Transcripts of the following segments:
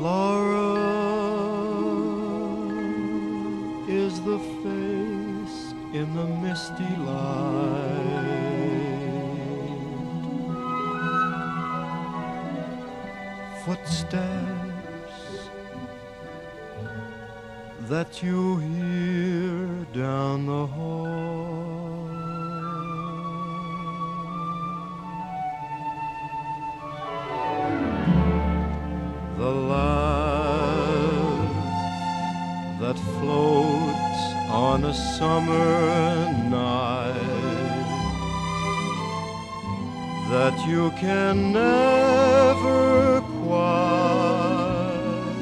Laura is the face in the misty light. Footsteps that you hear down the hall. The laugh that floats on a summer night that you can never quite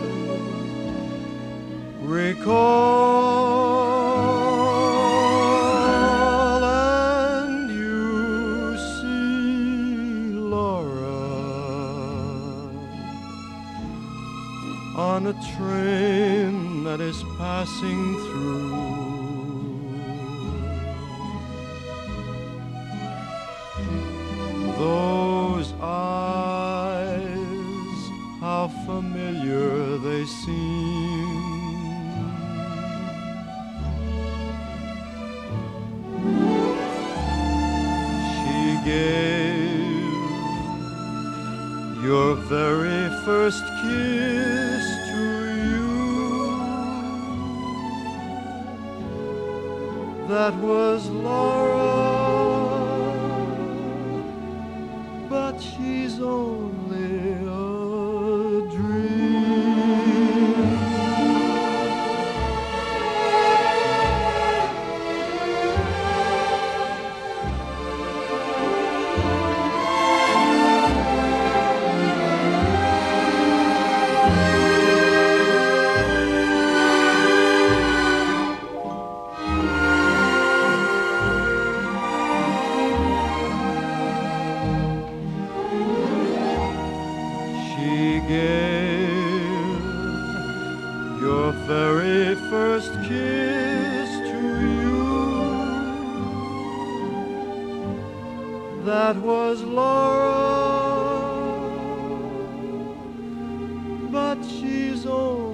recall, and you see Laura on a train that is passing through. Those eyes, how familiar they seem. She gave your very first kiss to you. That was Laura, but she's only a dream. She gave your very first kiss to you. That was Laura, but she's old.